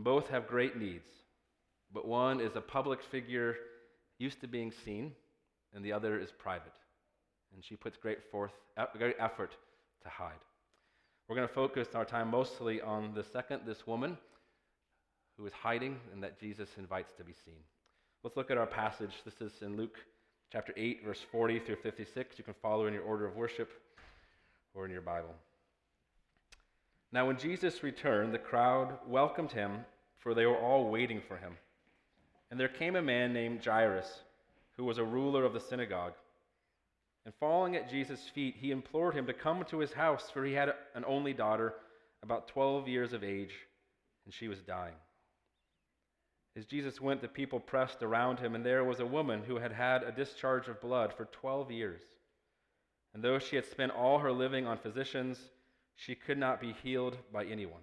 And both have great needs, but one is a public figure used to being seen, and the other is private. And she puts great effort to hide. We're going to focus our time mostly on the second, this woman who is hiding and that Jesus invites to be seen. Let's look at our passage. This is in Luke chapter 8, verse 40 through 56. You can follow in your order of worship or in your Bible. Now when Jesus returned, the crowd welcomed him, for they were all waiting for him. And there came a man named Jairus, who was a ruler of the synagogue. And falling at Jesus' feet, he implored him to come to his house, for he had an only daughter, about 12 years of age, and she was dying. As Jesus went, the people pressed around him, and there was a woman who had had a discharge of blood for 12 years. And though she had spent all her living on physicians, she could not be healed by anyone.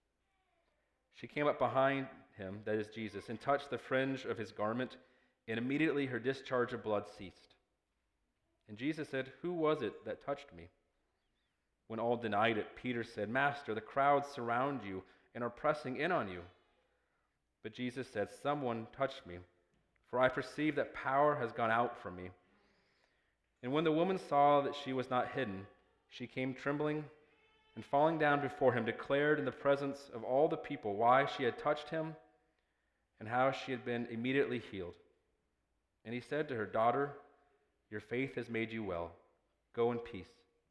She came up behind him, that is Jesus, and touched the fringe of his garment, and immediately her discharge of blood ceased. And Jesus said, "Who was it that touched me?" When all denied it, Peter said, "Master, the crowds surround you and are pressing in on you." But Jesus said, "Someone touched me, for I perceive that power has gone out from me." And when the woman saw that she was not hidden, she came trembling, and falling down before him, declared in the presence of all the people why she had touched him and how she had been immediately healed. And he said to her, "Daughter, your faith has made you well. Go in peace."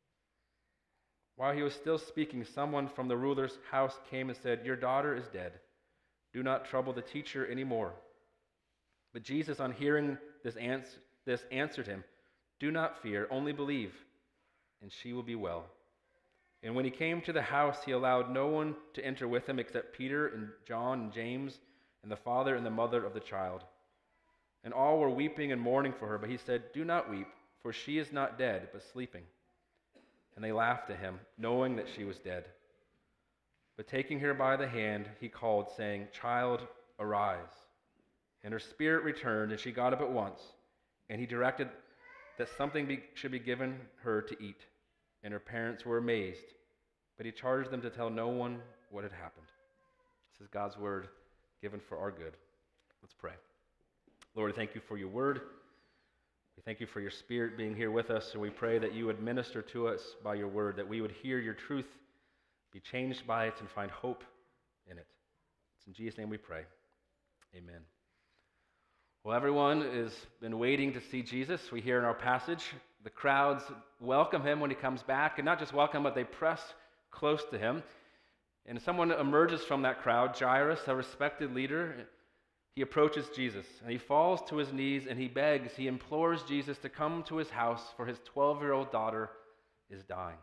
While he was still speaking, someone from the ruler's house came and said, "Your daughter is dead. Do not trouble the teacher anymore." But Jesus, on hearing this, answered him, "Do not fear, only believe, and she will be well." And when he came to the house, he allowed no one to enter with him except Peter and John and James and the father and the mother of the child. And all were weeping and mourning for her, but he said, "Do not weep, for she is not dead, but sleeping." And they laughed at him, knowing that she was dead. But taking her by the hand, he called, saying, "Child, arise." And her spirit returned, and she got up at once. And he directed that something should be given her to eat. And her parents were amazed, but he charged them to tell no one what had happened. This is God's word given for our good. Let's pray. Lord, I thank you for your word. We thank you for your Spirit being here with us, and we pray that you would minister to us by your word, that we would hear your truth, be changed by it, and find hope in it. It's in Jesus' name we pray. Amen. Well, everyone has been waiting to see Jesus. We hear in our passage, the crowds welcome him when he comes back, and not just welcome, but they press close to him. And someone emerges from that crowd, Jairus, a respected leader. He approaches Jesus, and he falls to his knees, and he begs, he implores Jesus to come to his house, for his 12-year-old daughter is dying.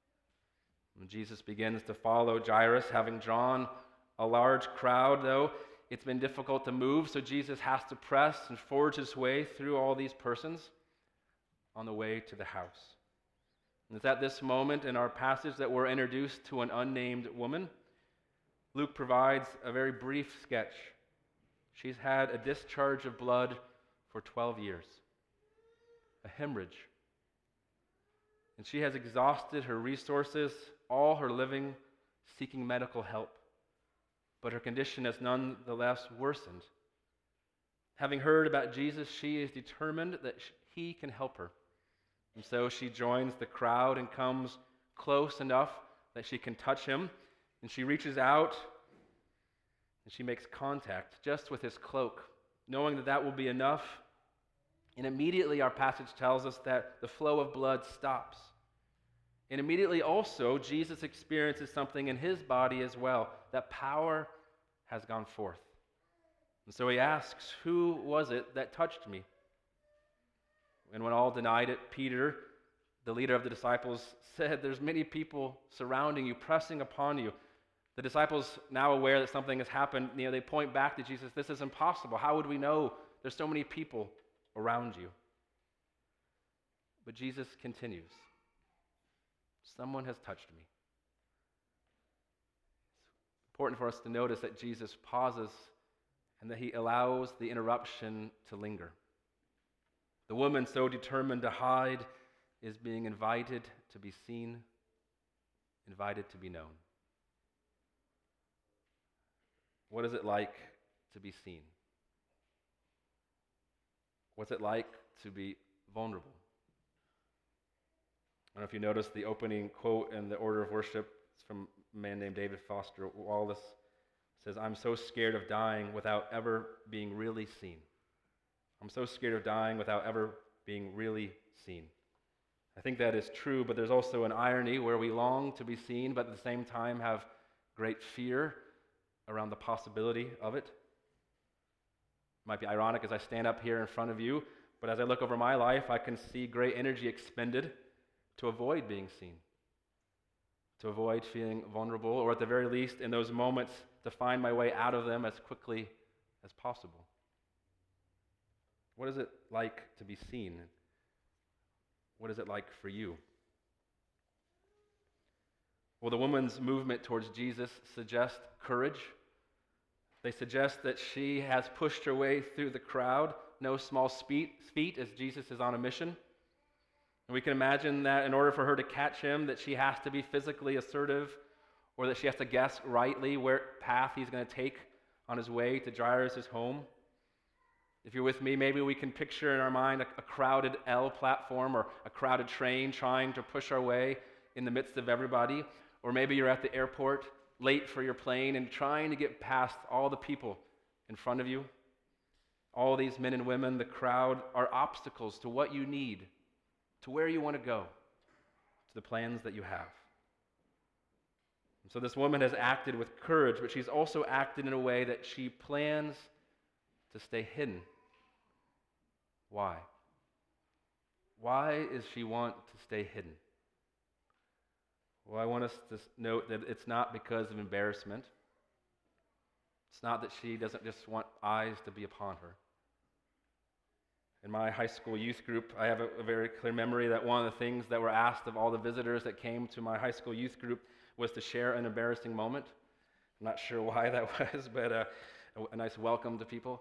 And Jesus begins to follow Jairus, having drawn a large crowd, though it's been difficult to move, so Jesus has to press and forge his way through all these persons on the way to the house. And it's at this moment in our passage that we're introduced to an unnamed woman. Luke provides a very brief sketch. She's had a discharge of blood for 12 years, a hemorrhage. And she has exhausted her resources, all her living, seeking medical help. But her condition has nonetheless worsened. Having heard about Jesus, she is determined that he can help her. And so she joins the crowd and comes close enough that she can touch him. And she reaches out and she makes contact just with his cloak, knowing that that will be enough. And immediately our passage tells us that the flow of blood stops. And immediately also, Jesus experiences something in his body as well, that power has gone forth. And so he asks, "Who was it that touched me?" And when all denied it, Peter, the leader of the disciples, said, "There's many people surrounding you, pressing upon you." The disciples, now aware that something has happened, they point back to Jesus. "This is impossible. How would we know? There's so many people around you." But Jesus continues, "Someone has touched me." It's important for us to notice that Jesus pauses and that he allows the interruption to linger. The woman, so determined to hide, is being invited to be seen, invited to be known. What is it like to be seen? What's it like to be vulnerable? I don't know if you noticed the opening quote in the order of worship. It's from a man named David Foster Wallace. It says, "I'm so scared of dying without ever being really seen." I'm so scared of dying without ever being really seen. I think that is true, but there's also an irony where we long to be seen, but at the same time have great fear around the possibility of it. It might be ironic as I stand up here in front of you, but as I look over my life, I can see great energy expended to avoid being seen, to avoid feeling vulnerable, or at the very least, in those moments, to find my way out of them as quickly as possible. What is it like to be seen? What is it like for you? Well, the woman's movement towards Jesus suggests courage. They suggest that she has pushed her way through the crowd, no small feat, as Jesus is on a mission. And we can imagine that in order for her to catch him, that she has to be physically assertive, or that she has to guess rightly where path he's going to take on his way to Jairus' home. If you're with me, maybe we can picture in our mind a crowded L platform or a crowded train trying to push our way in the midst of everybody. Or maybe you're at the airport, late for your plane, and trying to get past all the people in front of you. All these men and women, the crowd, are obstacles to what you need, to where you want to go, to the plans that you have. And so this woman has acted with courage, but she's also acted in a way that she plans to stay hidden. Why? Why does she want to stay hidden? Well, I want us to note that it's not because of embarrassment. It's not that she doesn't just want eyes to be upon her. In my high school youth group, I have a very clear memory that one of the things that were asked of all the visitors that came to my high school youth group was to share an embarrassing moment. I'm not sure why that was, but a nice welcome to people.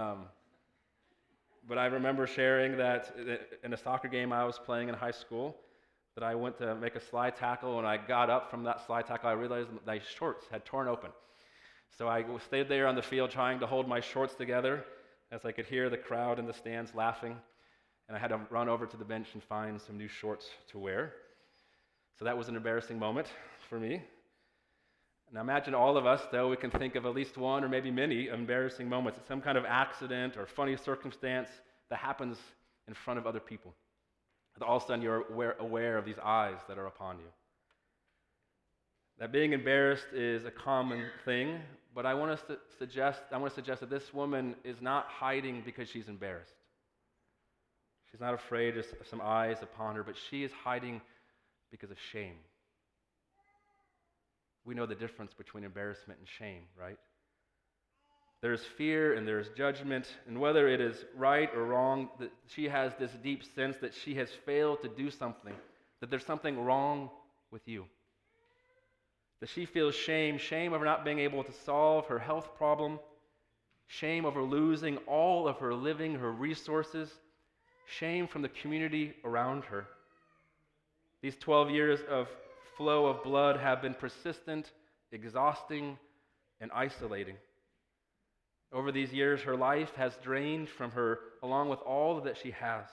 But I remember sharing that in a soccer game I was playing in high school, that I went to make a slide tackle. When I got up from that slide tackle, I realized my shorts had torn open. So I stayed there on the field trying to hold my shorts together as I could hear the crowd in the stands laughing. And I had to run over to the bench and find some new shorts to wear. So that was an embarrassing moment for me. Now imagine all of us, though, we can think of at least one or maybe many embarrassing moments. It's some kind of accident or funny circumstance that happens in front of other people. And all of a sudden you're aware of these eyes that are upon you. That being embarrassed is a common thing, but I want to suggest that this woman is not hiding because she's embarrassed. She's not afraid of some eyes upon her, but she is hiding because of shame. We know the difference between embarrassment and shame, right? There's fear and there's judgment, and whether it is right or wrong, that she has this deep sense that she has failed to do something, that there's something wrong with you. That she feels shame over not being able to solve her health problem, shame over losing all of her living, her resources, shame from the community around her. These 12 years of flow of blood have been persistent, exhausting, and isolating. Over these years, her life has drained from her along with all that she has.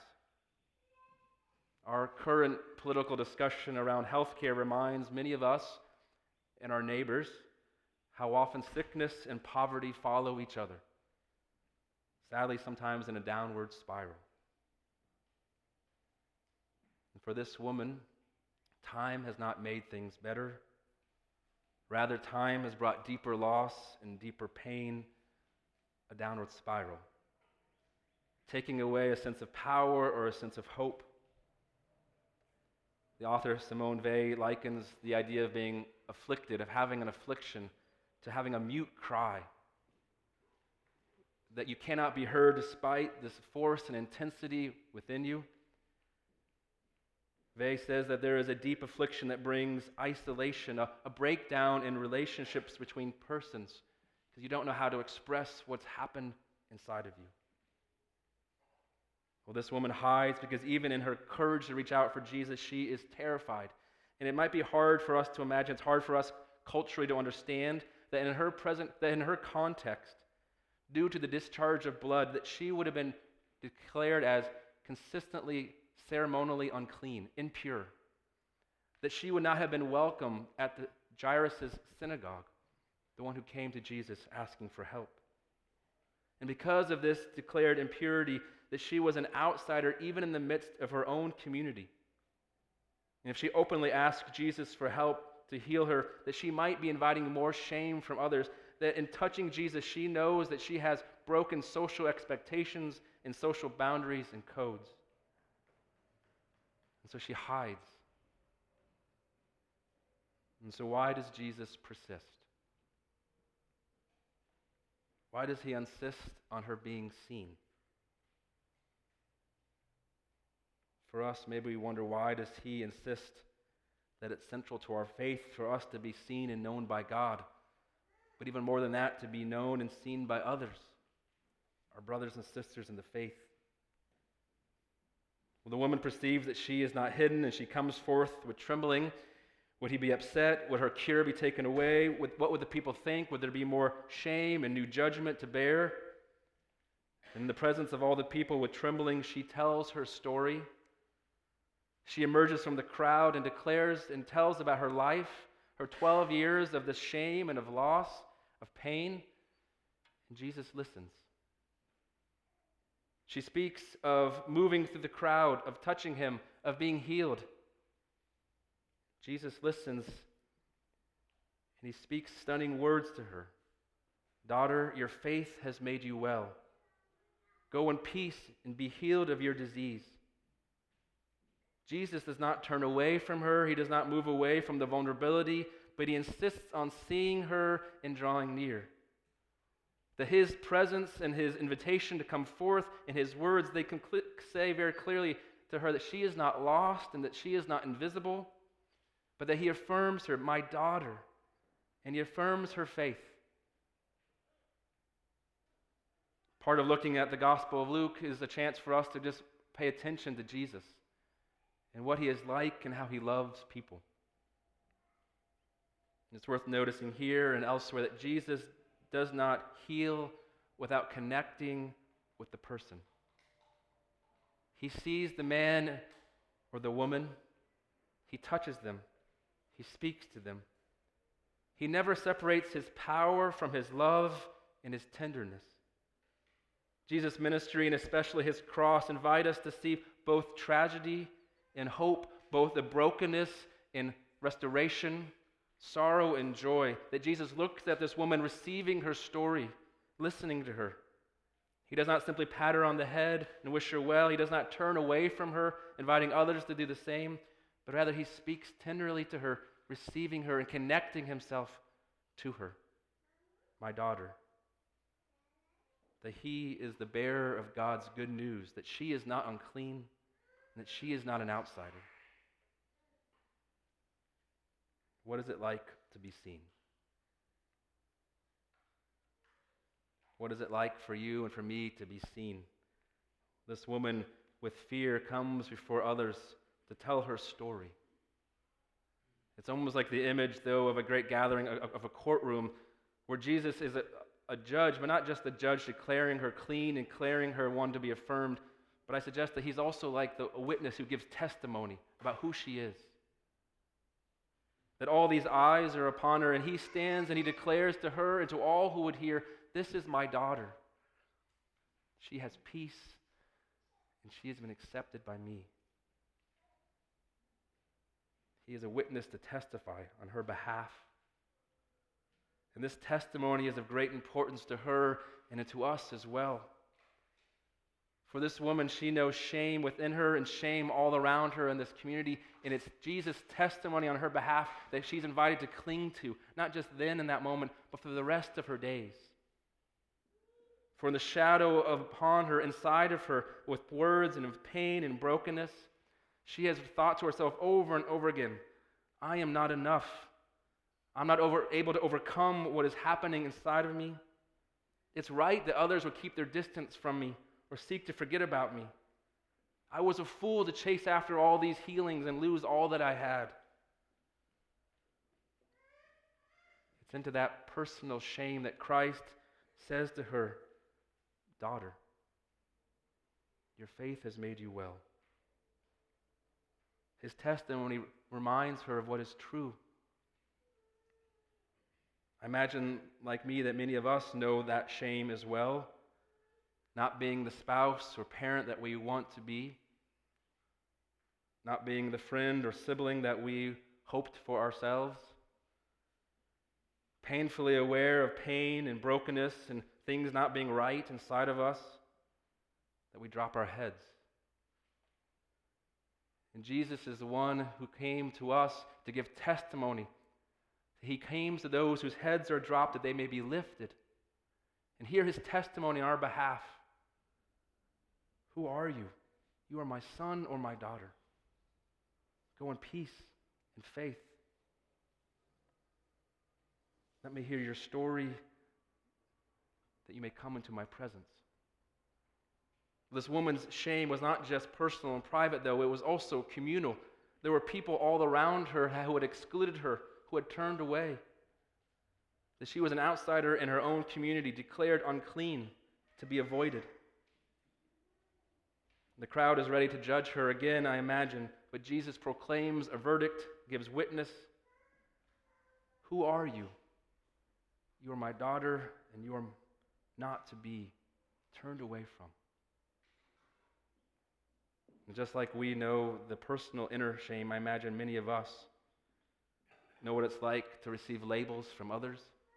Our current political discussion around healthcare reminds many of us and our neighbors how often sickness and poverty follow each other, sadly sometimes in a downward spiral. And for this woman, time has not made things better. Rather, time has brought deeper loss and deeper pain, a downward spiral, taking away a sense of power or a sense of hope. The author Simone Weil likens the idea of being afflicted, of having an affliction, to having a mute cry, that you cannot be heard despite this force and intensity within you. Weil says that there is a deep affliction that brings isolation, a breakdown in relationships between persons, because you don't know how to express what's happened inside of you. Well, this woman hides because even in her courage to reach out for Jesus, she is terrified. And it might be hard for us to imagine, it's hard for us culturally to understand that in her context, due to the discharge of blood, that she would have been declared as consistently ceremonially unclean, impure, that she would not have been welcome at the Jairus' synagogue, the one who came to Jesus asking for help. And because of this declared impurity, that she was an outsider even in the midst of her own community. And if she openly asked Jesus for help to heal her, that she might be inviting more shame from others, that in touching Jesus, she knows that she has broken social expectations and social boundaries and codes. And so she hides. And so why does Jesus persist? Why does he insist on her being seen? For us, maybe we wonder, why does he insist that it's central to our faith for us to be seen and known by God, but even more than that, to be known and seen by others, our brothers and sisters in the faith? Well, the woman perceives that she is not hidden, and she comes forth with trembling. Would he be upset? Would her cure be taken away? What would the people think? Would there be more shame and new judgment to bear? In the presence of all the people, with trembling, she tells her story. She emerges from the crowd and declares and tells about her life, her 12 years of the shame and of loss, of pain. And Jesus listens. She speaks of moving through the crowd, of touching him, of being healed. Jesus listens, and he speaks stunning words to her. Daughter, your faith has made you well. Go in peace and be healed of your disease. Jesus does not turn away from her. He does not move away from the vulnerability, but he insists on seeing her and drawing near. That his presence and his invitation to come forth and his words, they can say very clearly to her that she is not lost and that she is not invisible, but that he affirms her, my daughter, and he affirms her faith. Part of looking at the Gospel of Luke is a chance for us to just pay attention to Jesus and what he is like and how he loves people. And it's worth noticing here and elsewhere that Jesus does not heal without connecting with the person. He sees the man or the woman, he touches them, he speaks to them. He never separates his power from his love and his tenderness. Jesus' ministry, and especially his cross, invite us to see both tragedy and hope, both the brokenness and restoration, sorrow and joy. That Jesus looks at this woman receiving her story, listening to her. He does not simply pat her on the head and wish her well. He does not turn away from her, inviting others to do the same, but rather he speaks tenderly to her, receiving her and connecting himself to her. My daughter. That he is the bearer of God's good news, that she is not unclean, and that she is not an outsider. What is it like to be seen? What is it like for you and for me to be seen? This woman with fear comes before others to tell her story. It's almost like the image, though, of a great gathering, of a courtroom, where Jesus is a judge, but not just a judge declaring her clean and declaring her one to be affirmed, but I suggest that he's also like a witness who gives testimony about who she is. That all these eyes are upon her, and he stands and he declares to her and to all who would hear, this is my daughter. She has peace, and she has been accepted by me. He is a witness to testify on her behalf. And this testimony is of great importance to her and to us as well. For this woman, she knows shame within her and shame all around her in this community, and it's Jesus' testimony on her behalf that she's invited to cling to, not just then in that moment, but for the rest of her days. For in the shadow upon her, inside of her, with words and of pain and brokenness, she has thought to herself over and over again, I am not enough. I'm not able to overcome what is happening inside of me. It's right that others would keep their distance from me or seek to forget about me. I was a fool to chase after all these healings and lose all that I had. It's into that personal shame that Christ says to her, "Daughter, your faith has made you well." His testimony reminds her of what is true. I imagine, like me, that many of us know that shame as well. Not being the spouse or parent that we want to be. Not being the friend or sibling that we hoped for ourselves. Painfully aware of pain and brokenness and things not being right inside of us, that we drop our heads. And Jesus is the one who came to us to give testimony. He came to those whose heads are dropped that they may be lifted and hear his testimony on our behalf. Who are you? You are my son or my daughter. Go in peace and faith. Let me hear your story that you may come into my presence. This woman's shame was not just personal and private, though. It was also communal. There were people all around her who had excluded her, who had turned away. That she was an outsider in her own community, declared unclean, to be avoided. The crowd is ready to judge her again, I imagine, but Jesus proclaims a verdict, gives witness. Who are you? You are my daughter, and you are not to be turned away from. And just like we know the personal inner shame, I imagine many of us know what it's like to receive labels from others,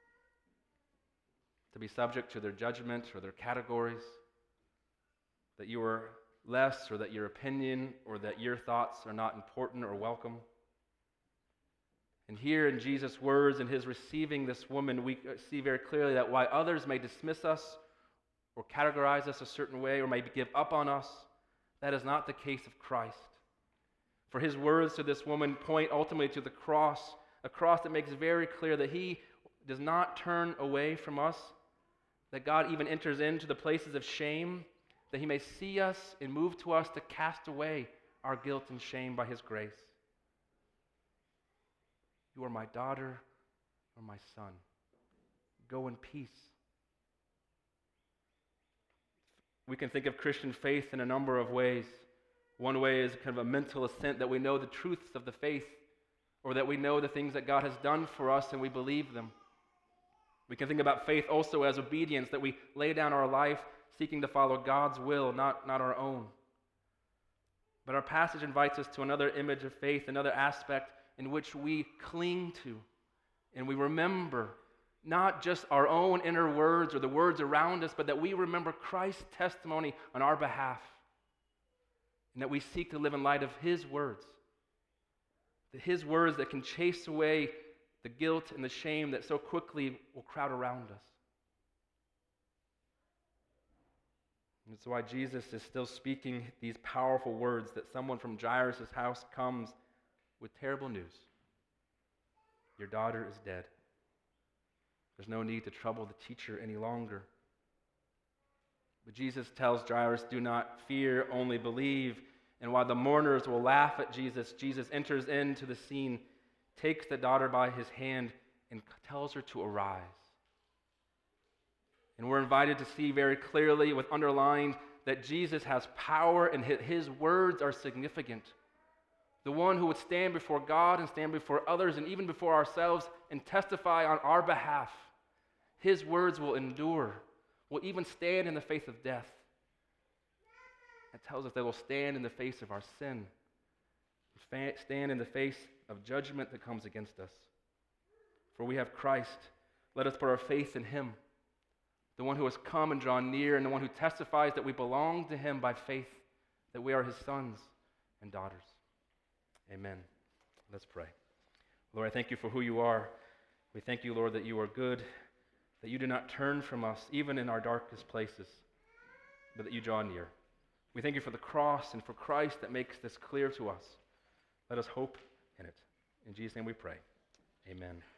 to be subject to their judgment or their categories, that you are less, or that your opinion or that your thoughts are not important or welcome. And here in Jesus' words and his receiving this woman, we see very clearly that while others may dismiss us or categorize us a certain way or may give up on us, that is not the case of Christ. For his words to this woman point ultimately to the cross, a cross that makes very clear that he does not turn away from us, that God even enters into the places of shame, that he may see us and move to us to cast away our guilt and shame by his grace. You are my daughter or my son. Go in peace. We can think of Christian faith in a number of ways. One way is kind of a mental assent that we know the truths of the faith, or that we know the things that God has done for us and we believe them. We can think about faith also as obedience, that we lay down our life seeking to follow God's will, not our own. But our passage invites us to another image of faith, another aspect in which we cling to and we remember not just our own inner words or the words around us, but that we remember Christ's testimony on our behalf, and that we seek to live in light of his words. His words that can chase away the guilt and the shame that so quickly will crowd around us. And that's why Jesus is still speaking these powerful words, that someone from Jairus' house comes with terrible news. Your daughter is dead. There's no need to trouble the teacher any longer. But Jesus tells Jairus, do not fear, only believe. And while the mourners will laugh at Jesus, Jesus enters into the scene, takes the daughter by his hand, and tells her to arise. And we're invited to see very clearly, with underlined, that Jesus has power and his words are significant. The one who would stand before God and stand before others and even before ourselves and testify on our behalf. His words will endure, will even stand in the face of death. It tells us they will stand in the face of our sin, stand in the face of judgment that comes against us. For we have Christ. Let us put our faith in him, the one who has come and drawn near, and the one who testifies that we belong to him by faith, that we are his sons and daughters. Amen. Let's pray. Lord, I thank you for who you are. We thank you, Lord, that you are good, that you do not turn from us, even in our darkest places, but that you draw near. We thank you for the cross and for Christ that makes this clear to us. Let us hope in it. In Jesus' name we pray. Amen.